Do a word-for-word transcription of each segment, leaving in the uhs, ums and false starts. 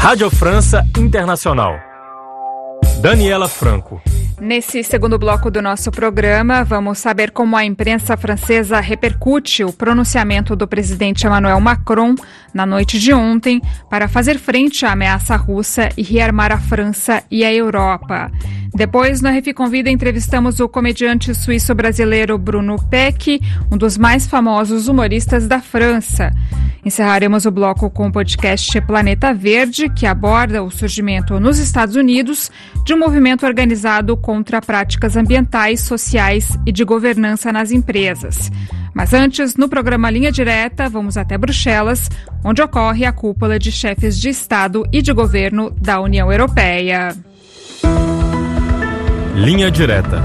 Rádio França Internacional. Daniela Franco. Nesse segundo bloco do nosso programa, vamos saber como a imprensa francesa repercute o pronunciamento do presidente Emmanuel Macron na noite de ontem para fazer frente à ameaça russa e rearmar a França e a Europa. Depois, no R F I Convida, entrevistamos o comediante suíço-brasileiro Bruno Peck, um dos mais famosos humoristas da França. Encerraremos o bloco com o podcast Planeta Verde, que aborda o surgimento nos Estados Unidos de um movimento organizado contra práticas ambientais, sociais e de governança nas empresas. Mas antes, no programa Linha Direta, vamos até Bruxelas, onde ocorre a cúpula de chefes de Estado e de governo da União Europeia. Linha Direta.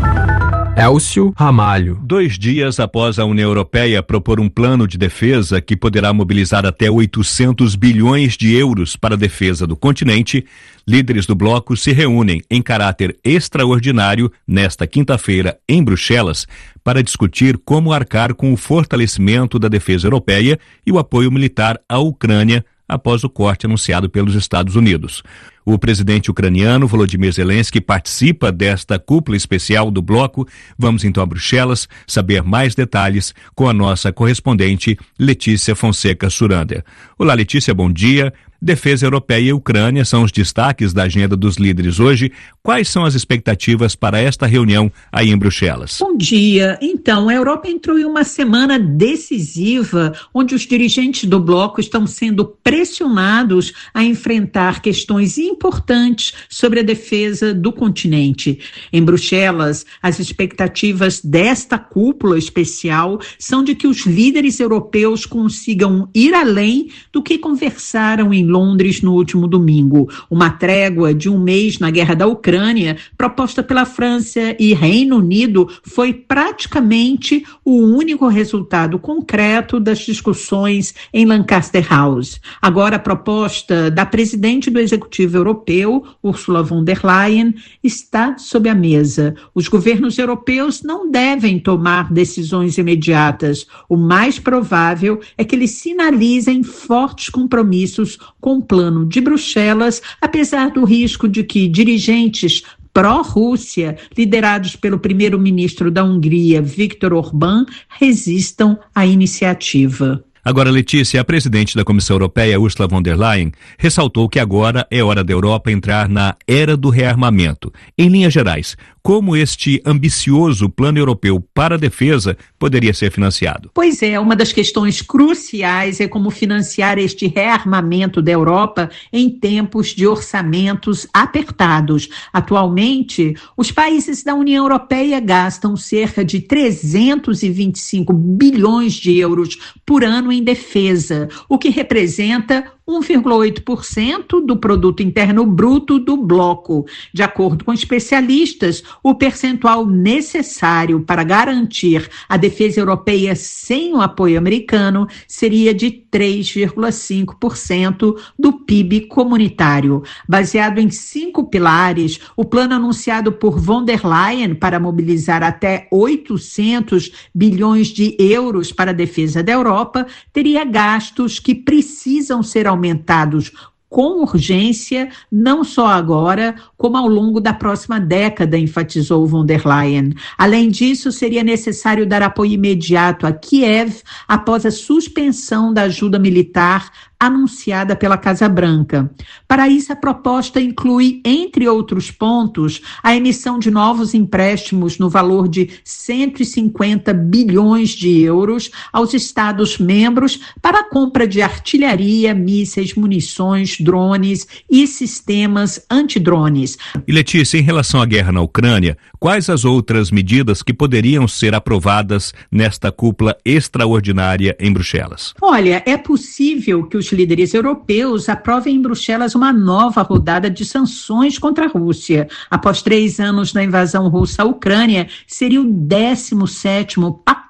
Elcio Ramalho. Dois dias após a União Europeia propor um plano de defesa que poderá mobilizar até oitocentos bilhões de euros para a defesa do continente, líderes do bloco se reúnem em caráter extraordinário nesta quinta-feira em Bruxelas para discutir como arcar com o fortalecimento da defesa europeia e o apoio militar à Ucrânia após o corte anunciado pelos Estados Unidos. O presidente ucraniano Volodymyr Zelensky participa desta cúpula especial do bloco. Vamos então a Bruxelas saber mais detalhes com a nossa correspondente Letícia Fonseca Surander. Olá, Letícia, bom dia. Defesa europeia e Ucrânia são os destaques da agenda dos líderes hoje. Quais são as expectativas para esta reunião aí em Bruxelas? Bom dia. Então, a Europa entrou em uma semana decisiva, onde os dirigentes do bloco estão sendo pressionados a enfrentar questões importantes sobre a defesa do continente. Em Bruxelas, as expectativas desta cúpula especial são de que os líderes europeus consigam ir além do que conversaram em Londres no último domingo. Uma trégua de um mês na guerra da Ucrânia, proposta pela França e Reino Unido, foi praticamente o único resultado concreto das discussões em Lancaster House. Agora, a proposta da presidente do Executivo Europeu, Ursula von der Leyen, está sob a mesa. Os governos europeus não devem tomar decisões imediatas. O mais provável é que eles sinalizem fortes compromissos com o plano de Bruxelas, apesar do risco de que dirigentes pró-Rússia, liderados pelo primeiro-ministro da Hungria, Viktor Orbán, resistam à iniciativa. Agora, Letícia, a presidente da Comissão Europeia, Ursula von der Leyen, ressaltou que agora é hora da Europa entrar na era do rearmamento. Em linhas gerais, como este ambicioso plano europeu para a defesa poderia ser financiado? Pois é, uma das questões cruciais é como financiar este rearmamento da Europa em tempos de orçamentos apertados. Atualmente, os países da União Europeia gastam cerca de trezentos e vinte e cinco bilhões de euros por ano em defesa, o que representa um vírgula oito por cento do produto interno bruto do bloco. De acordo com especialistas, o percentual necessário para garantir a defesa europeia sem o apoio americano seria de três vírgula cinco por cento do P I B comunitário. Baseado em cinco pilares, o plano anunciado por von der Leyen para mobilizar até oitocentos bilhões de euros para a defesa da Europa teria gastos que precisam ser aumentados com urgência, não só agora, como ao longo da próxima década, enfatizou von der Leyen. Além disso, seria necessário dar apoio imediato a Kiev após a suspensão da ajuda militar anunciada pela Casa Branca. Para isso, a proposta inclui, entre outros pontos, a emissão de novos empréstimos no valor de cento e cinquenta bilhões de euros aos Estados-membros para a compra de artilharia, mísseis, munições, drones e sistemas antidrones. E Letícia, em relação à guerra na Ucrânia, quais as outras medidas que poderiam ser aprovadas nesta cúpula extraordinária em Bruxelas? Olha, é possível que os líderes europeus aprovem em Bruxelas uma nova rodada de sanções contra a Rússia. Após três anos da invasão russa à Ucrânia, seria o décimo sétimo pacote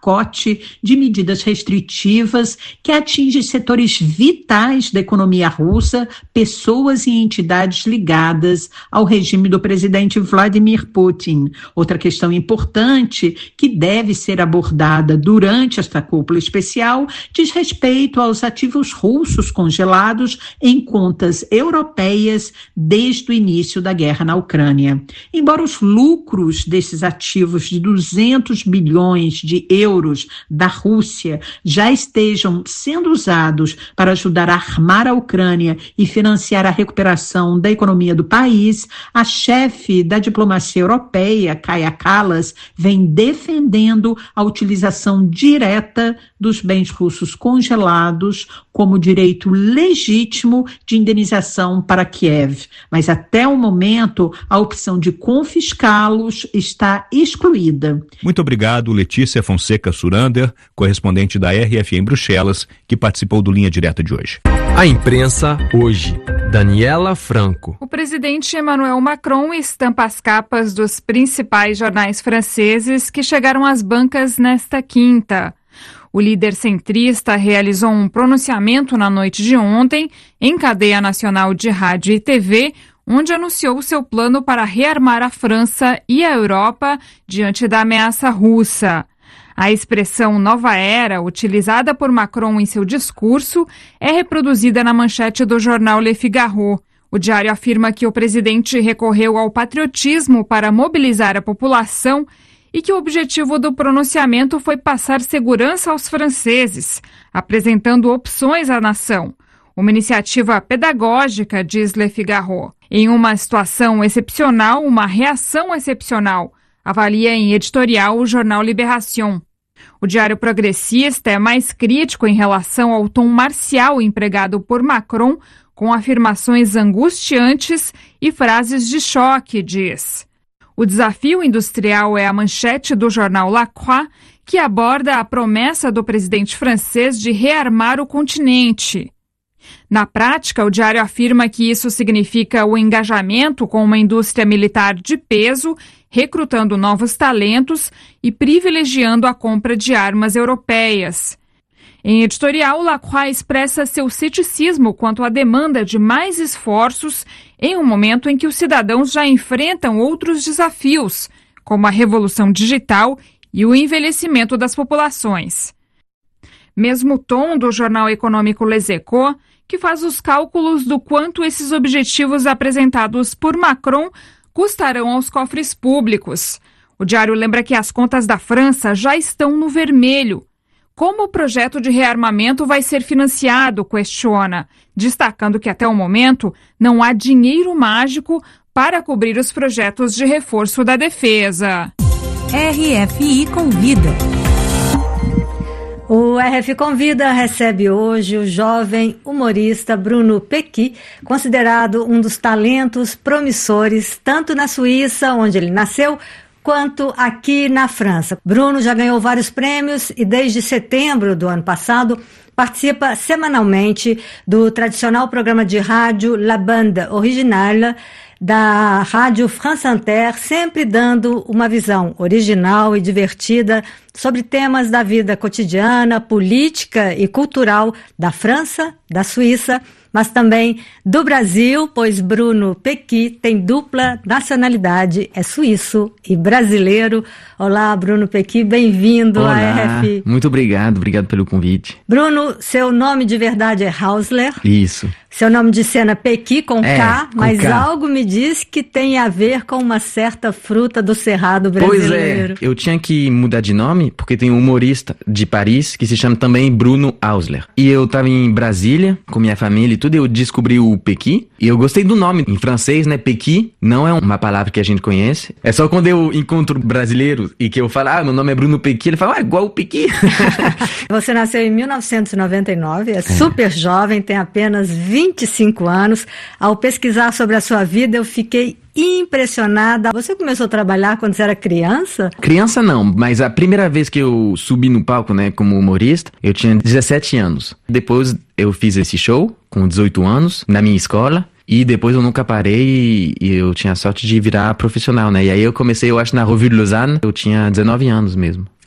pacote de medidas restritivas que atinge setores vitais da economia russa, pessoas e entidades ligadas ao regime do presidente Vladimir Putin. Outra questão importante que deve ser abordada durante esta cúpula especial diz respeito aos ativos russos congelados em contas europeias desde o início da guerra na Ucrânia. Embora os lucros desses ativos de duzentos bilhões de euros da Rússia já estejam sendo usados para ajudar a armar a Ucrânia e financiar a recuperação da economia do país, a chefe da diplomacia europeia, Kaja Kallas, vem defendendo a utilização direta dos bens russos congelados como direito legítimo de indenização para Kiev. Mas até o momento, a opção de confiscá-los está excluída. Muito obrigado, Letícia Fonseca Surander, correspondente da R F I em Bruxelas, que participou do Linha Direta de hoje. A imprensa hoje. Daniela Franco. O presidente Emmanuel Macron estampa as capas dos principais jornais franceses que chegaram às bancas nesta quinta. O líder centrista realizou um pronunciamento na noite de ontem em cadeia nacional de rádio e T V, onde anunciou seu plano para rearmar a França e a Europa diante da ameaça russa. A expressão nova era, utilizada por Macron em seu discurso, é reproduzida na manchete do jornal Le Figaro. O diário afirma que o presidente recorreu ao patriotismo para mobilizar a população e que o objetivo do pronunciamento foi passar segurança aos franceses, apresentando opções à nação. Uma iniciativa pedagógica, diz Le Figaro. Em uma situação excepcional, uma reação excepcional, avalia em editorial o jornal Libération. O diário progressista é mais crítico em relação ao tom marcial empregado por Macron, com afirmações angustiantes e frases de choque, diz. O desafio industrial é a manchete do jornal La Croix, que aborda a promessa do presidente francês de rearmar o continente. Na prática, o diário afirma que isso significa o engajamento com uma indústria militar de peso, recrutando novos talentos e privilegiando a compra de armas europeias. Em editorial, Lacroix expressa seu ceticismo quanto à demanda de mais esforços em um momento em que os cidadãos já enfrentam outros desafios, como a revolução digital e o envelhecimento das populações. Mesmo tom do jornal econômico Les Echos, que faz os cálculos do quanto esses objetivos apresentados por Macron custarão aos cofres públicos. O diário lembra que as contas da França já estão no vermelho. Como o projeto de rearmamento vai ser financiado, questiona, destacando que até o momento não há dinheiro mágico para cobrir os projetos de reforço da defesa. R F I Convida. O R F Convida recebe hoje o jovem humorista Bruno Pequi, considerado um dos talentos promissores tanto na Suíça, onde ele nasceu, quanto aqui na França. Bruno já ganhou vários prêmios e desde setembro do ano passado participa semanalmente do tradicional programa de rádio La Bande Originale da Rádio France Inter, sempre dando uma visão original e divertida sobre temas da vida cotidiana, política e cultural da França, da Suíça, mas também do Brasil, pois Bruno Pequi tem dupla nacionalidade, é suíço e brasileiro. Olá, Bruno Pequi, bem-vindo à R F I. Muito obrigado, obrigado pelo convite. Bruno, seu nome de verdade é Hausler. Isso. Seu nome de cena Pequi com é, K, com mas K. Algo me diz que tem a ver com uma certa fruta do cerrado brasileiro. Pois é, eu tinha que mudar de nome, porque tem um humorista de Paris que se chama também Bruno Hausler. E eu tava em Brasília com minha família e tudo, eu descobri o Pequi, e eu gostei do nome. Em francês, né, Pequi não é uma palavra que a gente conhece. É só quando eu encontro brasileiro e que eu falo, ah, meu nome é Bruno Pequi, ele fala, ah, igual o Pequi. Você nasceu em mil novecentos e noventa e nove, é, é super jovem, tem apenas vinte e cinco anos. Ao pesquisar sobre a sua vida, eu fiquei impressionada. Você começou a trabalhar quando você era criança? Criança não, mas a primeira vez que eu subi no palco, né, como humorista, eu tinha dezessete anos. Depois eu fiz esse show com dezoito anos na minha escola. E depois eu nunca parei e eu tinha a sorte de virar profissional, né? E aí eu comecei, eu acho, na Revue de Lausanne, eu tinha dezenove anos mesmo.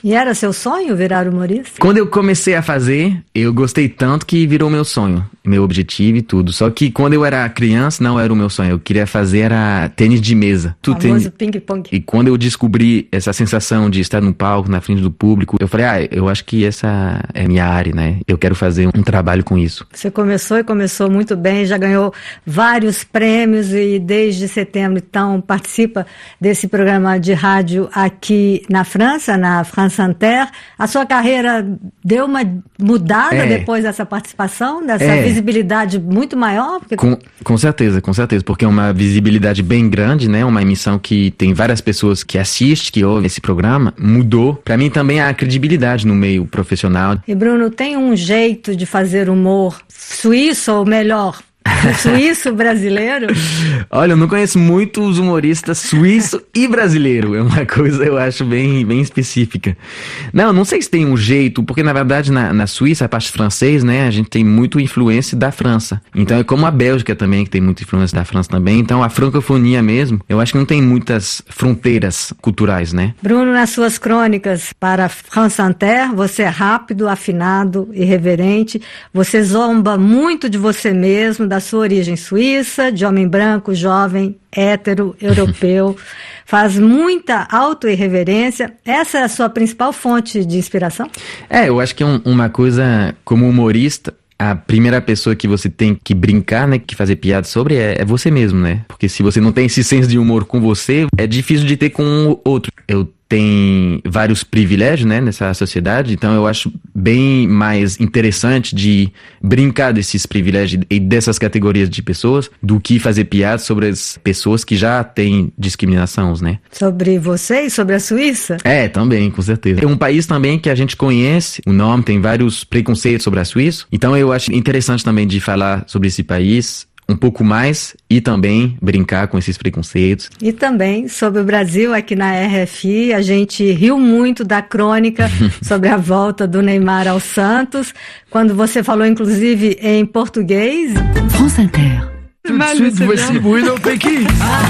E era seu sonho virar humorista? Quando eu comecei a fazer, eu gostei tanto que virou meu sonho, meu objetivo e tudo. Só que quando eu era criança, não era o meu sonho. Eu queria fazer era tênis de mesa. O famoso ping-pong. E quando eu descobri essa sensação de estar no palco, na frente do público, eu falei, ah, eu acho que essa é a minha área, né? Eu quero fazer um trabalho com isso. Você começou e começou muito bem, já ganhou vários prêmios e desde setembro, então, participa desse programa de rádio aqui na França, na France Inter. A sua carreira deu uma mudada é. depois dessa participação, dessa é. visibilidade muito maior? Porque... Com, com certeza, com certeza, porque é uma visibilidade bem grande, né? Uma emissão que tem várias pessoas que assistem, que ouvem esse programa, mudou. Pra mim também a credibilidade no meio profissional. E Bruno, tem um jeito de fazer humor suíço, ou melhor, suíço brasileiro? Olha, eu não conheço muitos humoristas suíço e brasileiro. É uma coisa, eu acho, bem, bem específica. Não, não sei se tem um jeito, porque na verdade na, na Suíça, a parte francês, né, a gente tem muito influência da França. Então é como a Bélgica também, que tem muita influência da França também. Então a francofonia mesmo, eu acho que não tem muitas fronteiras culturais, né? Bruno, nas suas crônicas para France Inter, você é rápido, afinado, irreverente. Você zomba muito de você mesmo, da sua origem suíça, de homem branco, jovem, hétero, europeu, faz muita auto-irreverência. Essa é a sua principal fonte de inspiração? É, eu acho que é um, uma coisa, como humorista, a primeira pessoa que você tem que brincar, né, que fazer piada sobre é, é você mesmo, né? Porque se você não tem esse senso de humor com você, é difícil de ter com o outro. Eu tenho vários privilégios, né, nessa sociedade, então eu acho bem mais interessante de brincar desses privilégios e dessas categorias de pessoas do que fazer piadas sobre as pessoas que já têm discriminações, né? Sobre você e sobre a Suíça? É, também, com certeza. É um país também que a gente conhece, o nome tem vários preconceitos sobre a Suíça, então eu acho interessante também de falar sobre esse país um pouco mais e também brincar com esses preconceitos. E também sobre o Brasil, aqui na R F I, a gente riu muito da crônica sobre a volta do Neymar ao Santos, quando você falou inclusive em português. France Inter. Tout de suite, voici Bruno Pequi.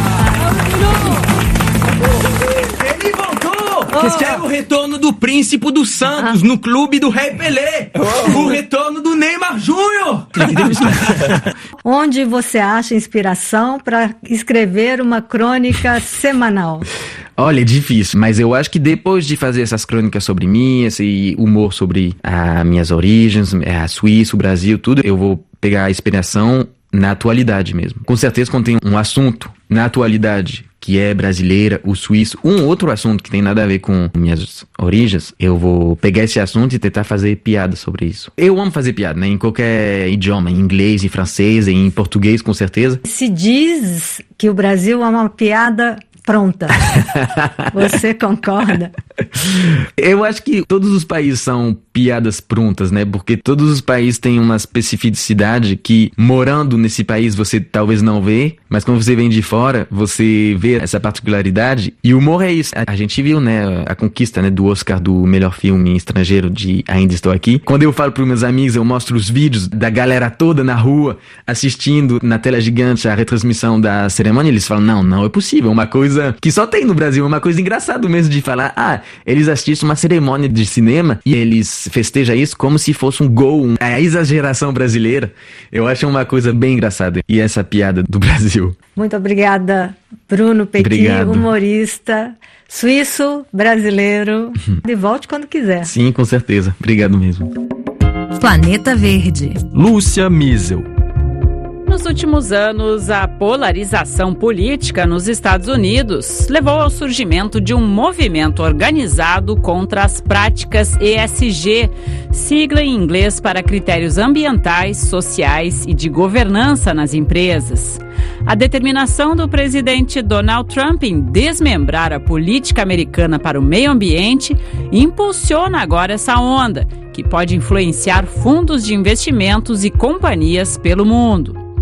Ele voltou! Que é o retorno do príncipe do Santos no clube do Rei Pelé. O retorno do Neymar Júnior. Onde você acha inspiração para escrever uma crônica semanal? Olha, é difícil, mas eu acho que depois de fazer essas crônicas sobre mim, esse humor sobre as minhas origens, a Suíça, o Brasil, tudo, eu vou pegar a inspiração na atualidade mesmo. Com certeza, quando tem um assunto na atualidade que é brasileira, o suíço, um outro assunto que tem nada a ver com minhas origens, eu vou pegar esse assunto e tentar fazer piada sobre isso. Eu amo fazer piada, né? Em qualquer idioma, em inglês, em francês, em português, com certeza. Se diz que o Brasil é uma piada pronta. Você concorda? Eu acho que todos os países são piadas prontas, né? Porque todos os países têm uma especificidade que, morando nesse país, você talvez não vê, mas quando você vem de fora, você vê essa particularidade. E o humor é isso. A gente viu, né, a conquista, né, do Oscar do melhor filme estrangeiro de Ainda Estou Aqui. Quando eu falo para os meus amigos, eu mostro os vídeos da galera toda na rua, assistindo na tela gigante a retransmissão da cerimônia, eles falam, não, não é possível, uma coisa que só tem no Brasil, uma coisa engraçada mesmo de falar, ah, eles assistem uma cerimônia de cinema e eles festejam isso como se fosse um gol, a exageração brasileira. Eu acho uma coisa bem engraçada. E essa piada do Brasil. Muito obrigada, Bruno Pequi, humorista, suíço, brasileiro. E volte quando quiser. Sim, com certeza. Obrigado mesmo. Planeta Verde. Lúcia Miesel. Nos últimos anos, a polarização política nos Estados Unidos levou ao surgimento de um movimento organizado contra as práticas E S G, sigla em inglês para critérios ambientais, sociais e de governança nas empresas. A determinação do presidente Donald Trump em desmembrar a política americana para o meio ambiente impulsiona agora essa onda, que pode influenciar fundos de investimentos e companhias pelo mundo.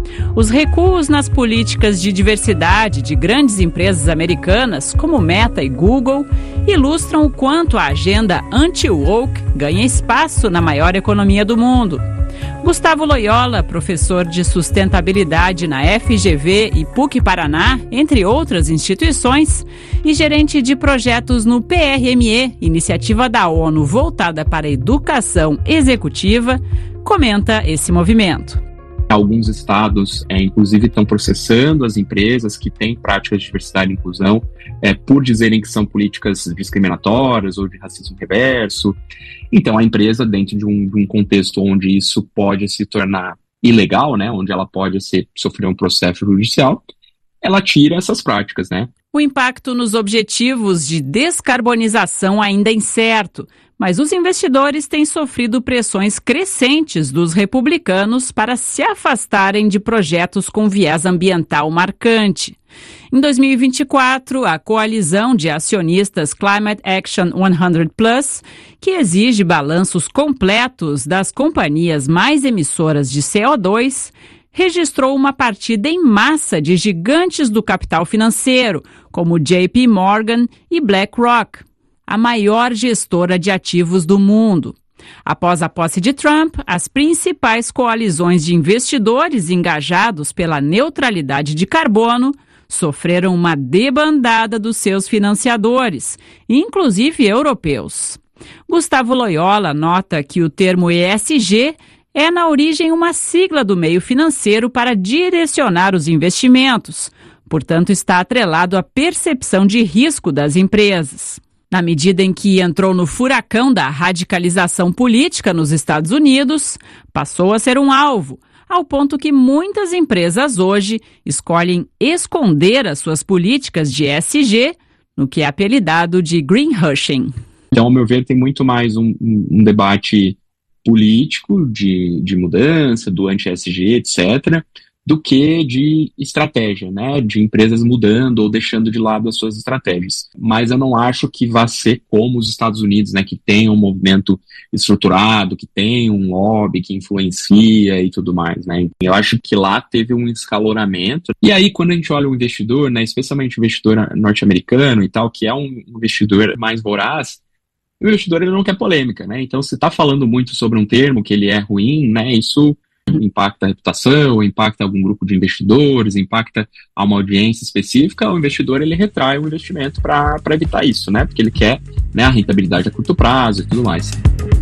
Os recuos nas políticas de diversidade de grandes empresas americanas, como Meta e Google, ilustram o quanto a agenda anti-woke ganha espaço na maior economia do mundo. Gustavo Loyola, professor de sustentabilidade na F G V e P U C Paraná, entre outras instituições, e gerente de projetos no P R M E, iniciativa da ONU voltada para a educação executiva, comenta esse movimento. Alguns estados, é, inclusive, estão processando as empresas que têm práticas de diversidade e inclusão é, por dizerem que são políticas discriminatórias ou de racismo reverso. Então, a empresa, dentro de um, de um contexto onde isso pode se tornar ilegal, né, onde ela pode ser, sofrer um processo judicial, ela tira essas práticas, né? O impacto nos objetivos de descarbonização ainda é incerto, mas os investidores têm sofrido pressões crescentes dos republicanos para se afastarem de projetos com viés ambiental marcante. Em dois mil e vinte e quatro, a coalizão de acionistas Climate Action cem Plus, que exige balanços completos das companhias mais emissoras de C O dois, registrou uma partida em massa de gigantes do capital financeiro, como J P Morgan e BlackRock, a maior gestora de ativos do mundo. Após a posse de Trump, as principais coalizões de investidores engajados pela neutralidade de carbono sofreram uma debandada dos seus financiadores, inclusive europeus. Gustavo Loyola nota que o termo E S G é, na origem, uma sigla do meio financeiro para direcionar os investimentos, portanto, está atrelado à percepção de risco das empresas. Na medida em que entrou no furacão da radicalização política nos Estados Unidos, passou a ser um alvo, ao ponto que muitas empresas hoje escolhem esconder as suas políticas de E S G no que é apelidado de greenwashing. Então, ao meu ver, tem muito mais um, um, um debate político de, de mudança, do anti-E S G, etcétera, do que de estratégia, né, de empresas mudando ou deixando de lado as suas estratégias. Mas eu não acho que vá ser como os Estados Unidos, né, que tem um movimento estruturado, que tem um lobby que influencia e tudo mais, né. Eu acho que lá teve um escaloramento. E aí, quando a gente olha o investidor, né, especialmente o investidor norte-americano e tal, que é um investidor mais voraz, o investidor ele não quer polêmica, né. Então, se está falando muito sobre um termo que ele é ruim, né, isso impacta a reputação, impacta algum grupo de investidores, impacta a uma audiência específica, o investidor ele retrai o investimento para evitar isso, né? Porque ele quer, né, a rentabilidade a curto prazo e tudo mais.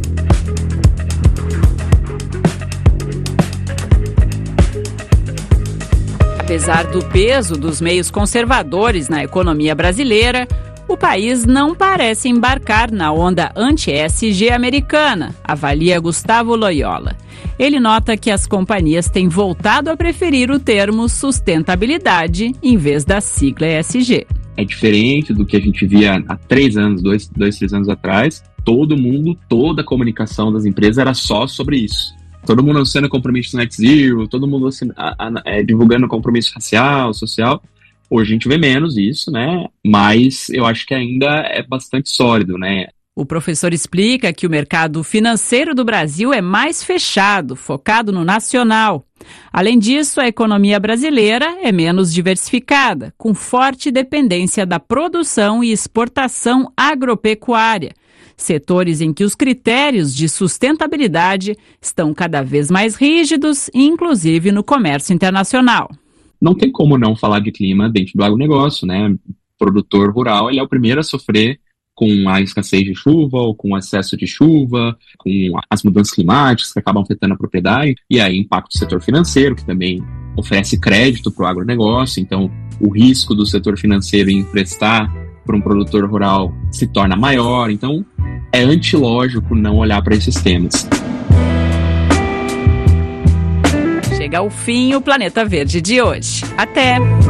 Apesar do peso dos meios conservadores na economia brasileira, o país não parece embarcar na onda anti-E S G americana, avalia Gustavo Loyola. Ele nota que as companhias têm voltado a preferir o termo sustentabilidade em vez da sigla E S G. É diferente do que a gente via há três anos, dois, dois, três anos atrás. Todo mundo, toda a comunicação das empresas era só sobre isso. Todo mundo anunciando compromisso net zero, todo mundo assim, a, a, é, divulgando compromisso racial, social. Hoje a gente vê menos isso, né? Mas eu acho que ainda é bastante sólido, né? O professor explica que o mercado financeiro do Brasil é mais fechado, focado no nacional. Além disso, a economia brasileira é menos diversificada, com forte dependência da produção e exportação agropecuária, setores em que os critérios de sustentabilidade estão cada vez mais rígidos, inclusive no comércio internacional. Não tem como não falar de clima dentro do agronegócio, né? O produtor rural ele é o primeiro a sofrer com a escassez de chuva ou com o excesso de chuva, com as mudanças climáticas que acabam afetando a propriedade, e aí impacta o setor financeiro, que também oferece crédito para o agronegócio, então o risco do setor financeiro em emprestar para um produtor rural se torna maior, então é antilógico não olhar para esses temas. Chega ao fim o Planeta Verde de hoje. Até!